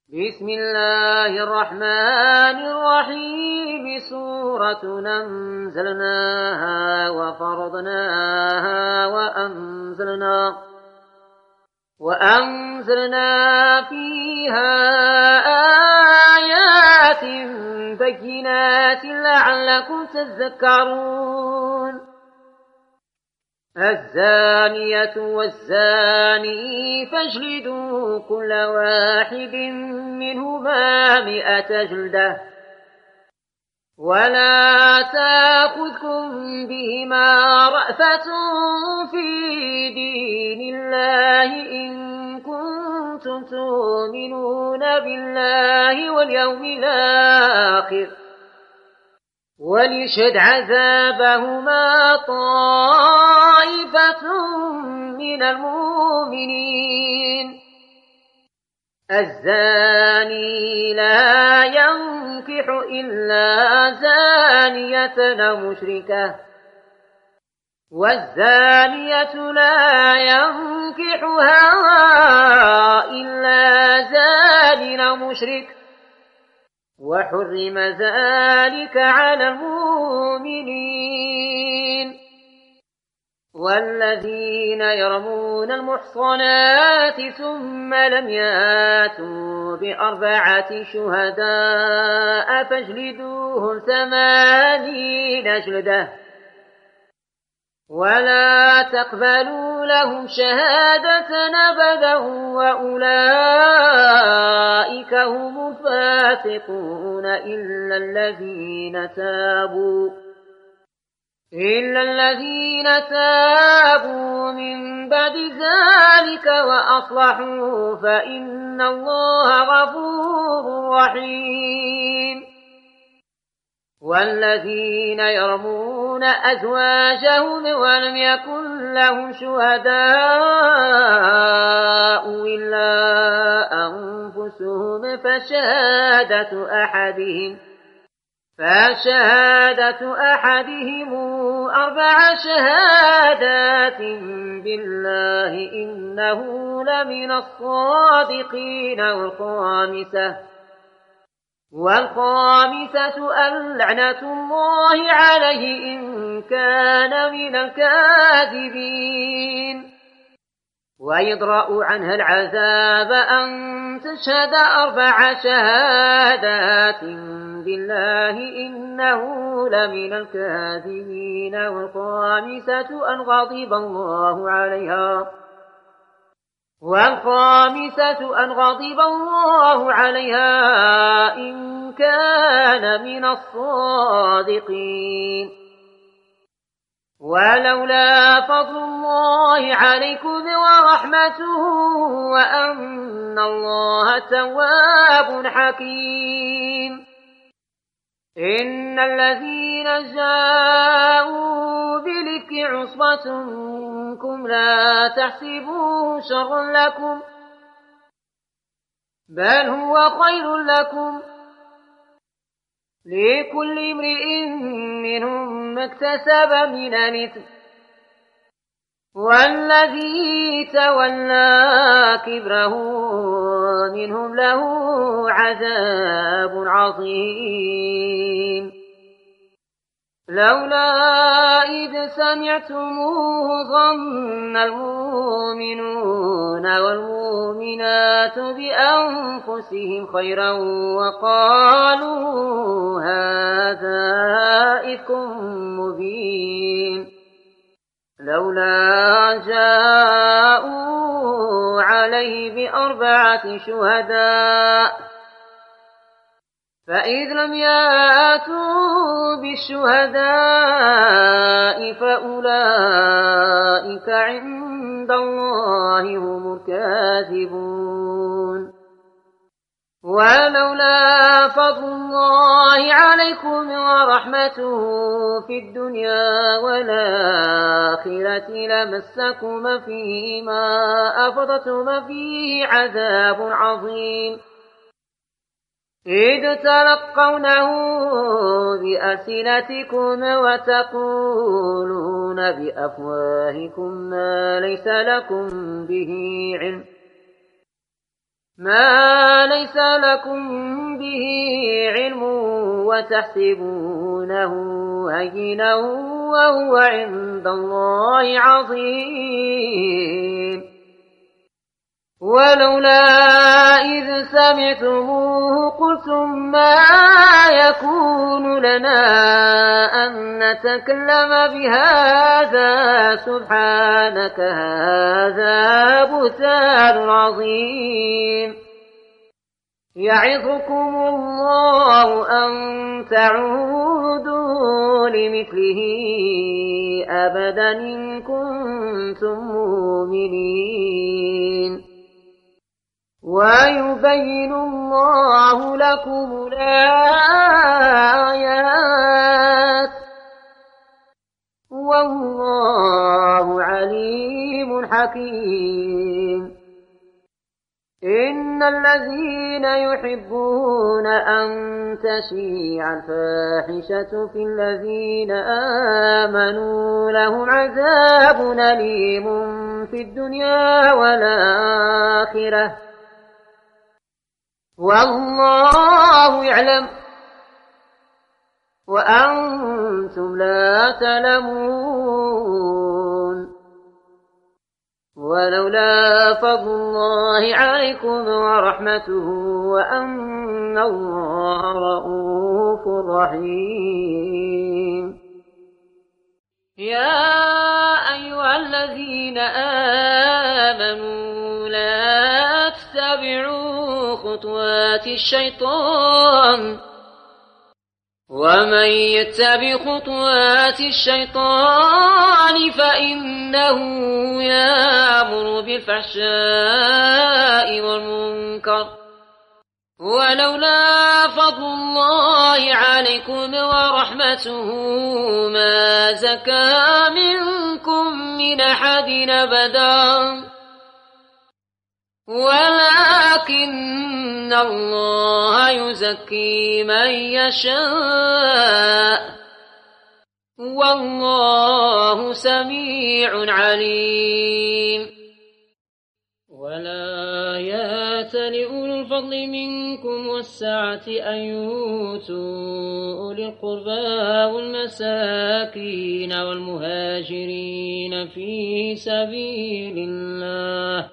بسم الله الرحمن الرحيم. سورة أنزلناها وفرضناها وأنزلنا فيها آيات بينات لعلكم تذكرون. الزانية والزاني فاجلدوا كل واحد منهما 100 جلدة، ولا تأخذكم بهما رأفة في دين الله إن كنتم تؤمنون بالله واليوم الآخر، وليشهد عذابهما طائفة من المؤمنين. الزاني لا ينكح إلا زانية أو مشركة، والزانية لا ينكحها إلا زان أو مشرك، وحرم ذلك على المؤمنين. والذين يرمون المحصنات ثم لم ياتوا ب4 شهداء فاجلدوهم 80 جلدة، ولا تقبلوا لهم شهادة أبدا وأولئك هم الفاسقون إلا الذين تابوا من بعد ذلك وأصلحوا فإن الله غفور رحيم. والذين يرمون أزواجهم ولم يكن لهم شهداء إلا أنفسهم فشهادة أحدهم 4 شهادات بالله إنه لمن الصادقين. والخامسة اللعنة الله عليه إن كان من الكاذبين. ويدرأ عنها العذاب أن تشهد 4 شهادات بالله إنه لمن الكاذبين. والخامسة أن غضب الله عليها إن كان من الصادقين. ولولا فضل الله عليكم ورحمته وأن الله تواب حكيم. إن الذين جاءوا بالإفك عصبة منكم لا تحسبوه شرا لكم بل هو خير لكم، لكل امرئ منهم ما اكتسب من الإثم، والذي تولى كبره منهم له عذاب عظيم. لولا إذ سمعتموه ظن المؤمنون والمؤمنات بأنفسهم خيرا وقالوا هذا إفك مبين. لولا جاءوا عليه ب4 شهداء فإذ لم يأتوا بالشهداء فأولئك عند الله هم الكاذبون. ولولا فضل الله عليكم ورحمته في الدنيا والآخرة لمسكم فيما أفضتم فيه عذاب عظيم، إذ تلقونه بألسنتكم وتقولون بأفواهكم ما ليس لكم به علم، ما ليس لكم به علم وتحسبونه هينا وهو عند الله عظيم. ولولا إذ سمعتموه قلتم ما يكون لنا أن نتكلم بهذا سبحانك هذا بهتان عظيم. يعظكم الله أن تعودوا لمثله أبدا إن كنتم مؤمنين. ويبين الله لكم الآيات والله عليم حكيم. إن الذين يحبون أن تشيع الفاحشة في الذين آمنوا لهم عذاب أليم في الدنيا والآخرة والله يعلم وأنتم لا تعلمون. ولولا فضل الله عليكم ورحمته وأن الله رؤوف رحيم. يا أيها الذين آمنوا لا تتبعوا خطوات الشيطان ومن يتبع خطوات الشيطان فإنه يأمر بالفحشاء والمنكر. ولولا فضل الله عليكم ورحمته ما زكى منكم من أحد أبدا ولكن الله يزكي من يشاء والله سميع عليم. ولا يأتل أولو الفضل منكم والسعة أن يؤتوا أولي القربى والمساكين والمهاجرين في سبيل الله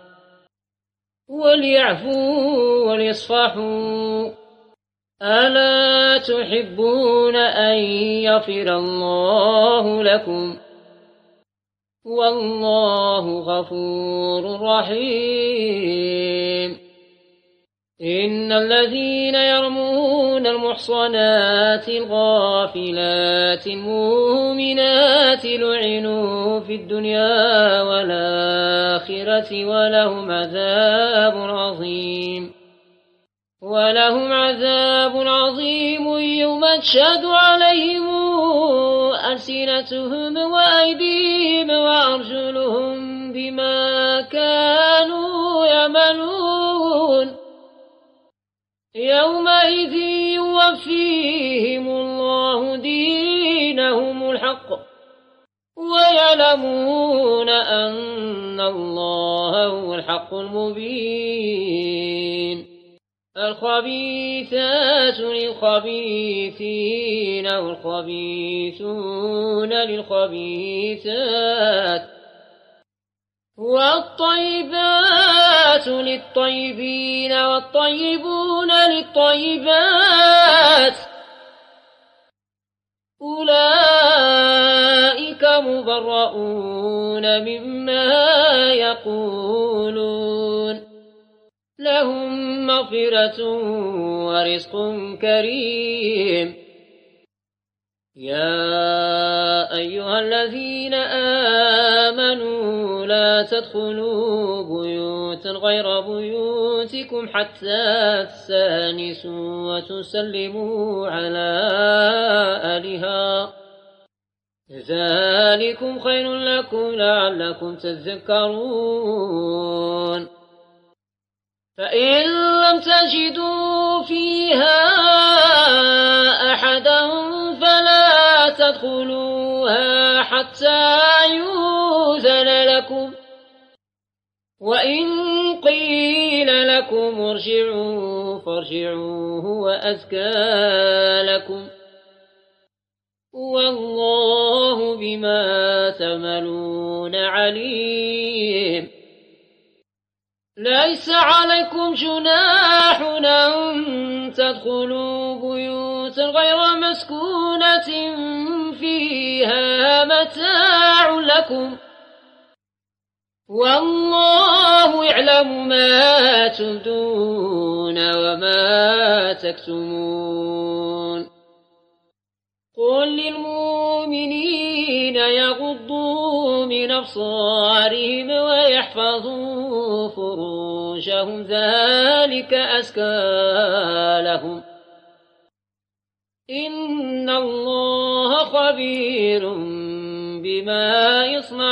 وليعفوا وليصفحوا ألا تحبون أن يغفر الله لكم والله غفور رحيم. إن الذين يرمون المحصنات الغافلات المؤمنات لعنوا في الدنيا والآخرة ولهم عذاب عظيم يوم تشهد عليهم ألسنتهم وأيديهم وأرجلهم بما كانوا يعملون. يومئذ يوفيهم الله دينهم الحق ويعلمون أن الله هو الحق المبين. الخبيثات للخبيثين والخبيثون للخبيثات والطيبات للطيبين والطيبون للطيبات أولئك مبرؤون مما يقولون لهم مغفرة ورزق كريم. يا أيها الذين آمنوا لا تدخلوا بيوتا غير بيوتكم حتى تستأنسوا وتسلموا على أهلها ذلكم خير لكم لعلكم تذكرون. فإن لم تجدوا فيها أحدا فلا تدخلوها حتى يؤذن لكم وإن قيل لكم ارجعوا ترجعوا فارجعوا هو أزكى لكم والله بما تعملون عليم ليس عليكم جناح أن تدخلوا بيوتا غير مسكونة فيها متاع لكم والله يعلم ما تبدون وما تكتمون قل للمؤمنين يغضوا من أبصارهم ويحفظوا فروجهم ذلك أزكى لهم إن الله خبير بما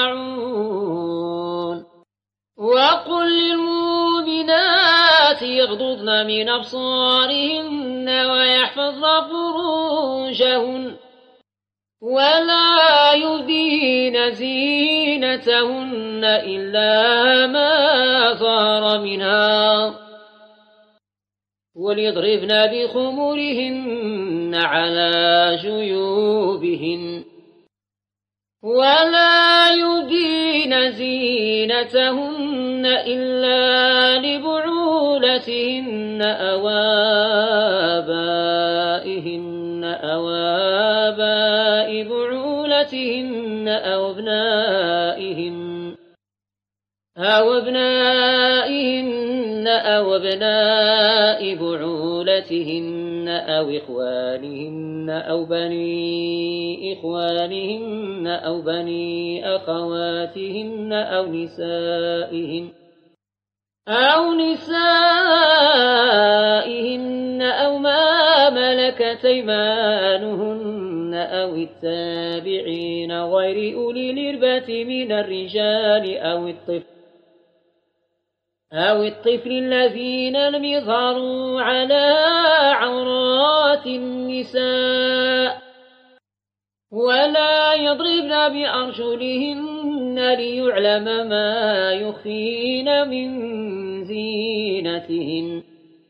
يصنعون وقل للمؤمنات يغضضن من أبصارهن ويحفظن فروجهن ولا يبدين زينتهن إلا ما ظهر منها وليضربن بخمرهن على جيوبهن ولا يبدين زينتهن إلا لبعولتهن أو آبائهن أو آباء بعولتهن أو أبنائهن أو أبناء بعولتهن أو إخوانهن أو بني إخوانهن أو بني أخواتهن أو نسائهن أو ما ملكت أيمانهن أو التابعين غير أولي الإربة من الرجال أو الطفل الذين لم يظهروا على عورات النساء ولا يضربن بأرجلهن ليعلم ما يخفين من زينتهن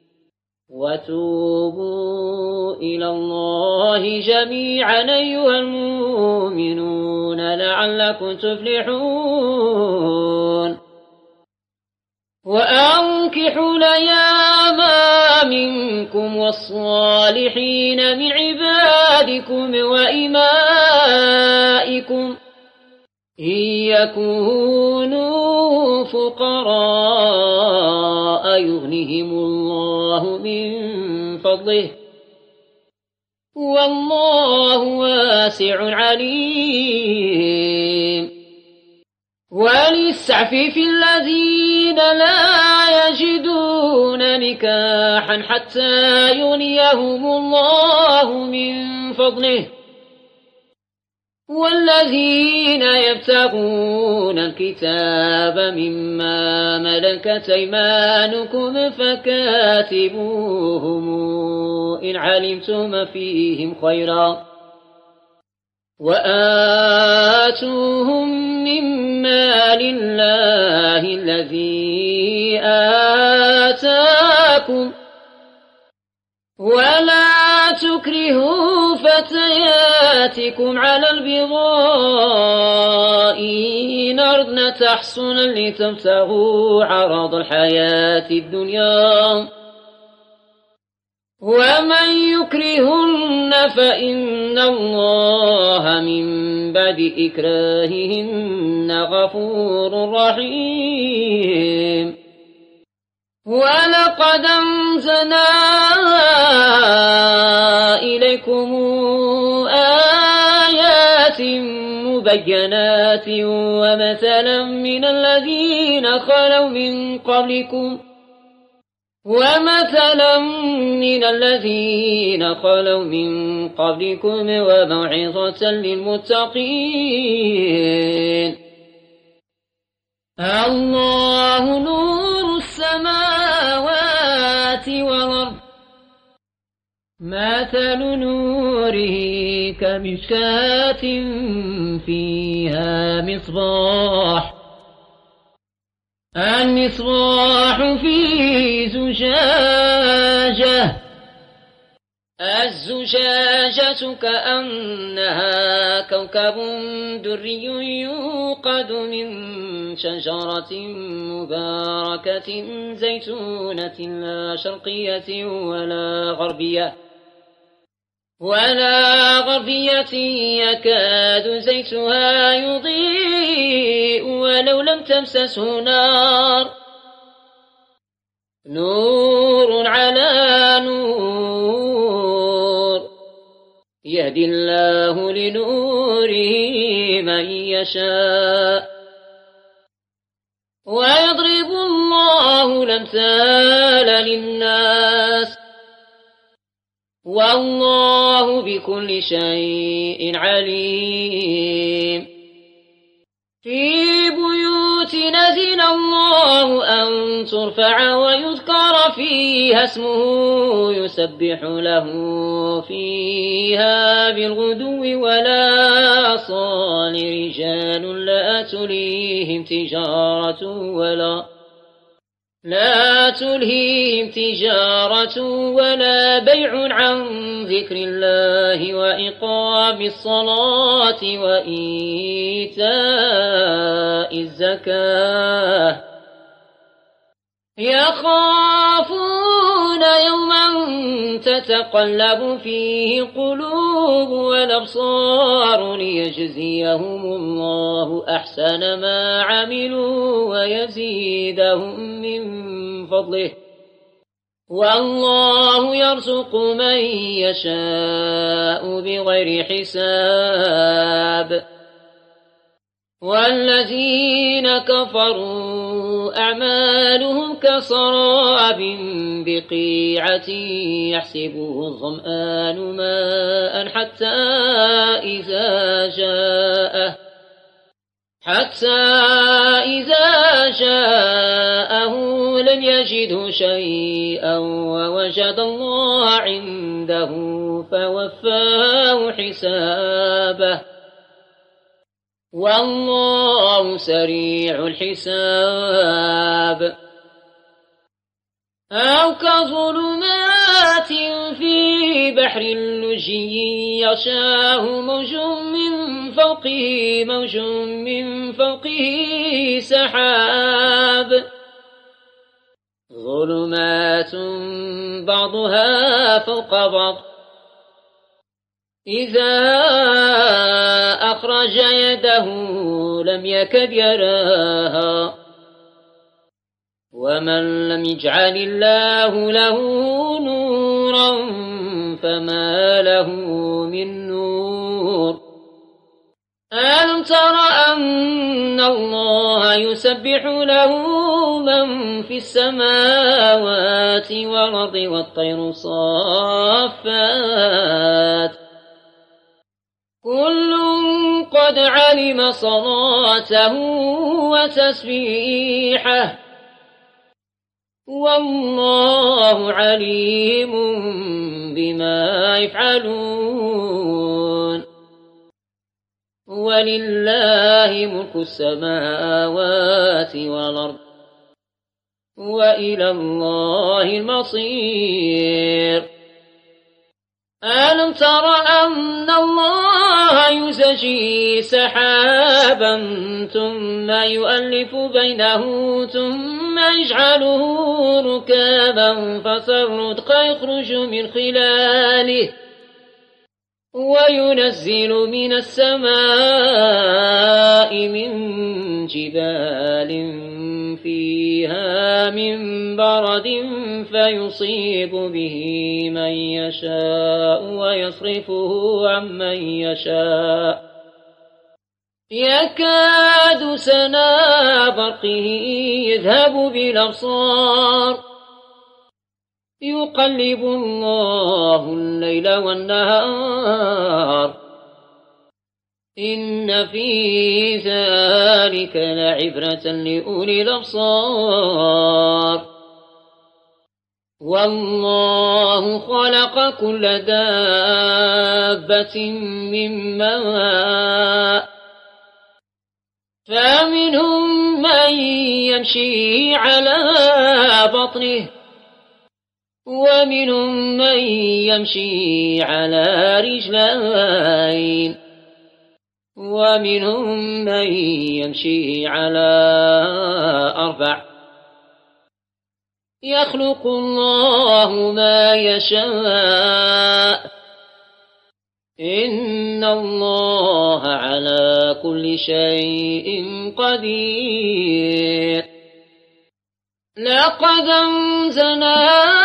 وتوبوا إلى الله جميعا أيها المؤمنون لعلكم تفلحون وأنكحوا الأيام منكم والصالحين من عبادكم وإمائكم إن يكونوا فقراء يغنهم الله من فضله والله واسع عليم وليستعفف الذين لا يجدون نكاحا حتى يغنيهم الله من فضله والذين يبتغون الكتاب مما ملكت أيمانكم فكاتبوهم إن علمتم فيهم خيرا وآتوهم مما لله الذي آتاكم ولا تكرهوا فتياتكم على البغاء إن أردنا تحصنا لتبتغوا عرض الحياة الدنيا ومن يكرهن فإن الله من بعد إكراههن غفور رحيم ولقد أنزلنا إليكم آيات مبينات ومثلا من الذين خلوا من قبلكم وموعظة للمتقين الله نور السماوات والأرض مثل نوره كمشكاة فيها مصباح المصباح في زجاجة الزجاجة كأنها كوكب دري يوقد من شجرة مباركة زيتونة لا شرقية ولا غربية يكاد زيتها يضيء ولو لم تمسسه نور على نور يهدي الله لنوره من يشاء ويضرب الله الأمثال للناس والله بكل شيء عليم في بيوت نزل الله أن ترفع ويذكر فيها اسمه يسبح له فيها بالغدو ولا صال رجال لا تلهيهم تجارة ولا بيع عن ذكر الله وإقام الصلاة وإيتاء الزكاة يخافون يوما تتقلب فيه القلوب والأبصار ليجزيهم الله أحسن ما عملوا ويزيدهم من فضله والله يرزق من يشاء بغير حساب والذين كفروا أعمالهم كسراب بقيعة يحسبه الظمآن ماء حتى إذا جاءه لم يجده شيئا ووجد الله عنده فوفاه حسابه والله سريع الحساب أو كظلمات في بحر لجي يغشاه موج من فوقه سحاب ظلمات بعضها فوق بعض إذا أخرج يده لم يكد يراها ومن لم يجعل الله له نورا فما له من نور ألم تر أن الله يسبح له من في السماوات والأرض والطير صافات كل قد علم صلاته وتسبيحه والله عليم بما يفعلون ولله ملك السماوات والأرض وإلى الله المصير ألم تر أن الله يزجي سحابا ثم يؤلف بينه ثم يجعله ركابا فترى الودق يخرج من خلاله وينزل من السماء من جبال فيها من برد فيصيب به من يشاء ويصرفه عن من يشاء يكاد سنا برقه يذهب بالأبصار يقلب الله الليل والنهار إن في ذلك لعبرة لأولي الأبصار والله خلق كل دابة من ماء فمنهم من يمشي على بطنه ومنهم من يمشي على رجلين ومنهم من يمشي على 4 يخلق الله ما يشاء إن الله على كل شيء قدير لقد أنزلنا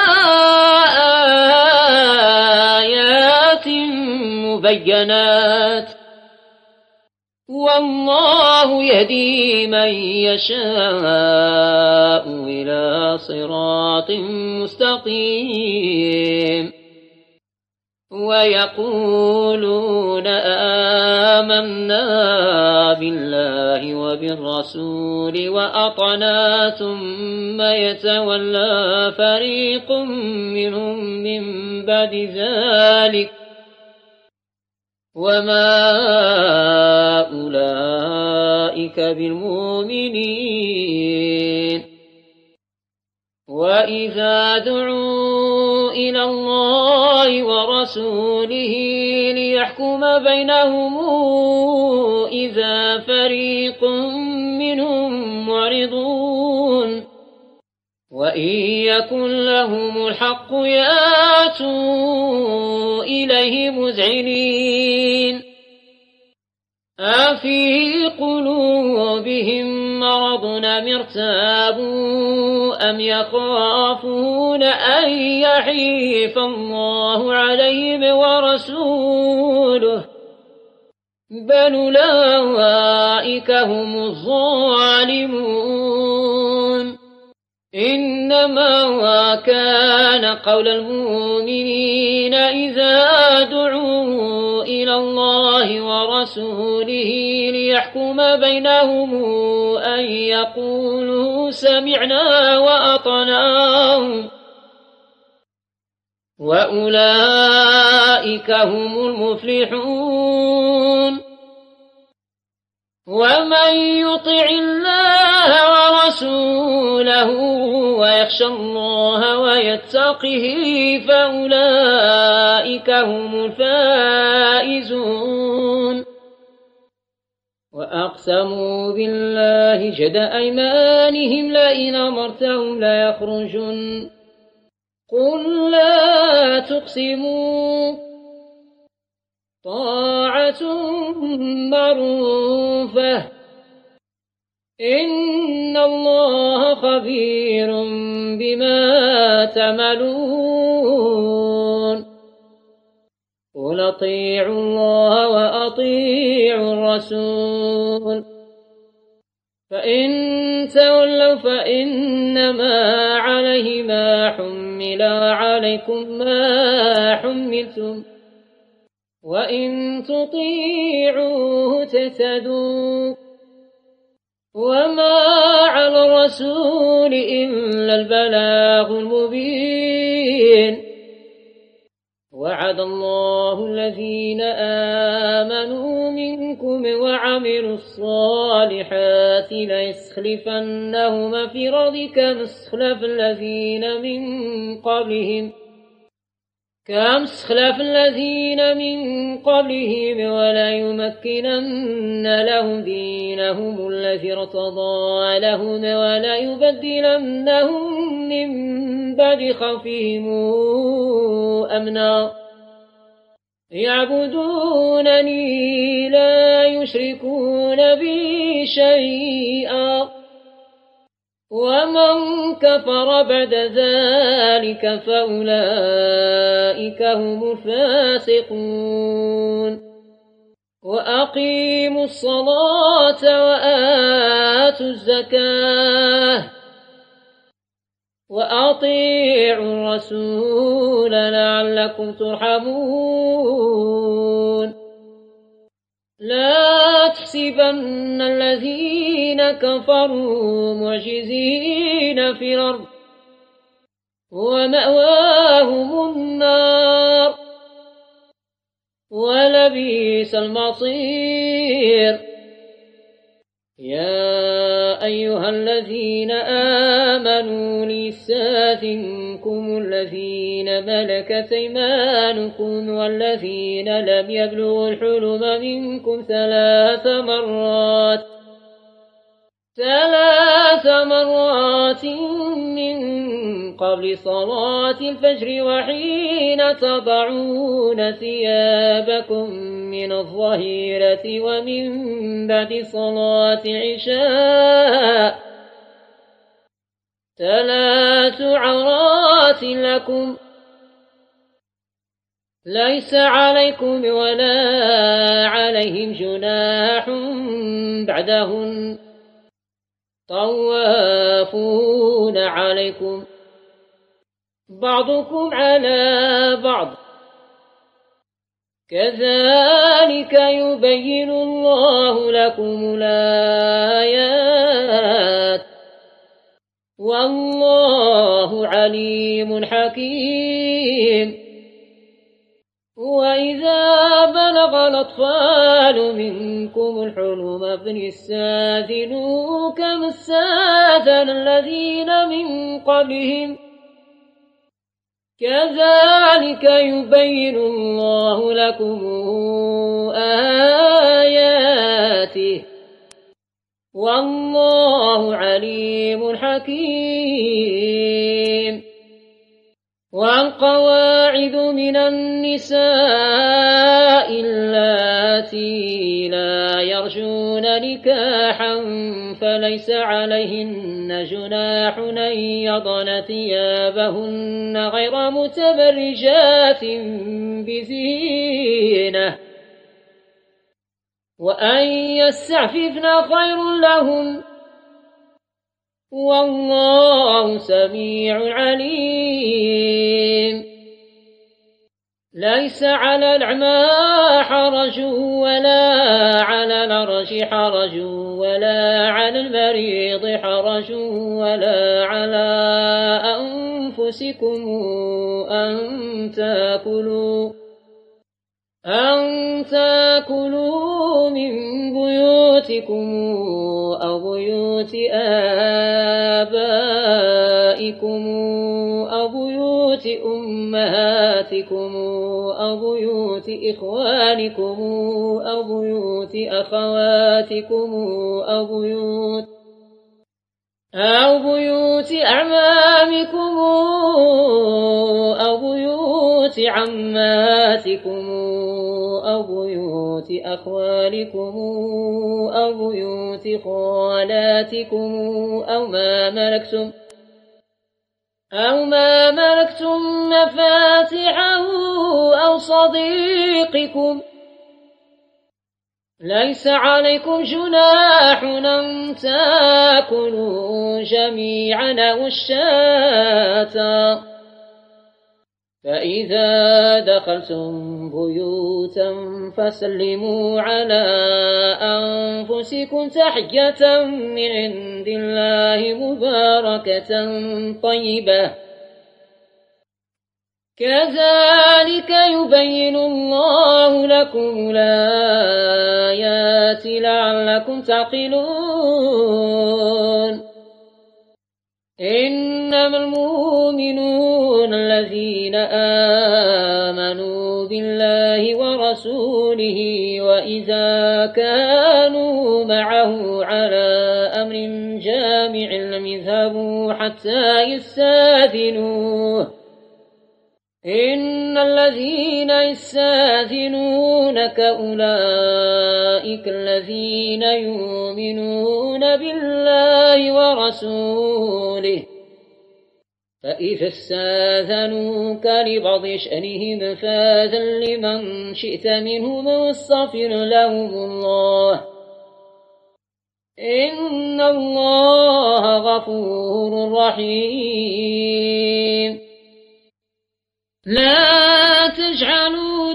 آيات مبينات والله يهدي من يشاء إلى صراط مستقيم ويقولون آمنا بالله وبالرسول وأطعنا ثم يتولى فريق منهم من بعد ذلك وما أولئك بالمؤمنين وإذا دعوا إلى الله ورسوله ليحكم بينهم إذا فريق منهم معرضون وإن يكن لهم الحق ياتوا إليه مذعنين أفي قلوبهم مرض أم ارتابوا أم يخافون أن يحيف الله عليهم ورسوله بل أولئك هم الظالمون إنما كان قول المؤمنين إذا دعوا إلى الله ورسوله ليحكم بينهم أن يقولوا سمعنا وأطعنا وأولئك هم المفلحون ومن يطع الله ورسوله ويخشى الله ويتقه فأولئك هم الفائزون وأقسموا بالله جهد أيمانهم لئن أمرتهم ليخرجن قل لا تقسموا طاعة معروفة إن الله خبير بما تعملون قل أطيعوا الله وأطيعوا الرسول فإن تولوا فإنما عليه ما حمل عليكم ما حملتم وإن تطيعوه تهتدوا وما على الرسول إلا البلاغ المبين وعد الله الذين آمنوا منكم وعملوا الصالحات ليستخلفنهم في الأرض كما استخلف الذين من قبلهم وليمكنن لهم دينهم الذي ارتضى لهم وليبدلنهم من بعد خوفهم أمنا يعبدونني لا يشركون بي شيئا ومن كفر بعد ذلك فأولئك هم الفاسقون وأقيموا الصلاة وآتوا الزكاة وأطيعوا الرسول لعلكم ترحمون لا تحسبن الذين كفروا معجزين في الأرض ومأواهم النار ولبئس المصير يا أيها الذين آمنوا ليستأذنكم الذين ملكت أيمانكم والذين لم يبلغوا الحلم منكم ثلاث مرات من قبل صلاة الفجر وحين تضعون ثيابكم من الظهيرة ومن بعد صلاة العشاء 3 عورات لكم ليس عليكم ولا عليهم جناح بعدهن طوافون عليكم بعضكم على بعض كذلك يبين الله لكم الآيات والله عليم حكيم وإذا بلغ الأطفال منكم الحلم فليستأذنوا كما استأذن الذين من قبلهم كذلك يبين الله لكم آياته والله عليم حكيم والقواعد من النساء اللاتي لا يرجون نكاحا فليس عليهن جناح أن يضن ثيابهن غير متبرجات بزينة وأن يستعففن خير لهن والله سميع عليم ليس على الأعمى حرج ولا على الأعرج حرج ولا على المريض حرج ولا على أنفسكم أن تأكلوا من بيوتكم أو بيوت آبائكم أو بيوت أمهاتكم أو بيوت إخوانكم أو بيوت أخواتكم أو بيوت أعمامكم أو بيوت عماتكم أو بيوت أخوالكم أو بيوت خالاتكم أو ما ملكتم مفاتحه أو صديقكم ليس عليكم جناح أن تأكلوا جميعا أو أشتاتا فإذا دخلتم بيوتا فسلموا على أنفسكم تحية من عند الله مباركة طيبة كذلك يبين الله لكم الآيات لعلكم تعقلون إنما المؤمنون الذين آمنوا بالله ورسوله وإذا كانوا معه على أمر جامع لم يذهبوا حتى يستأذنوه إن الذين يستأذنونك أولئك الذين يؤمنون بالله ورسوله فإذا استأذنوك لبعض شأنهم فأذن لمن شئت منهم واستغفر لهم الله إن الله غفور رحيم لا تجعلوا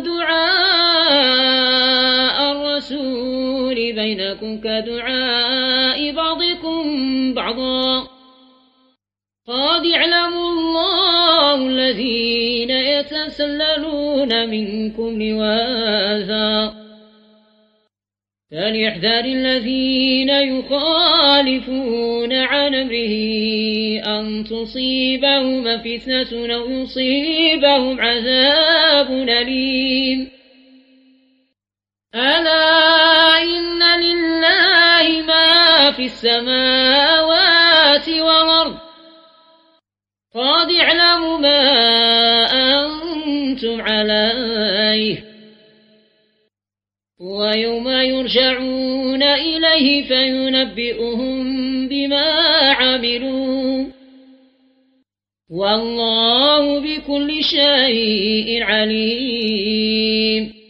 دعاء الرسول بينكم كدعاء بعضكم بعضا قد يعلم الله الذين يتسللون منكم لواذا فليحذر الذين يخالفون عن أمره أن تصيبهم فتنة أو يصيبهم عذاب أليم. ألا إن لله ما في السماوات والأرض قد يعلم ما أنتم عليه ويوم يرجعون إليه فينبئهم بما عملوا والله بكل شيء عليم.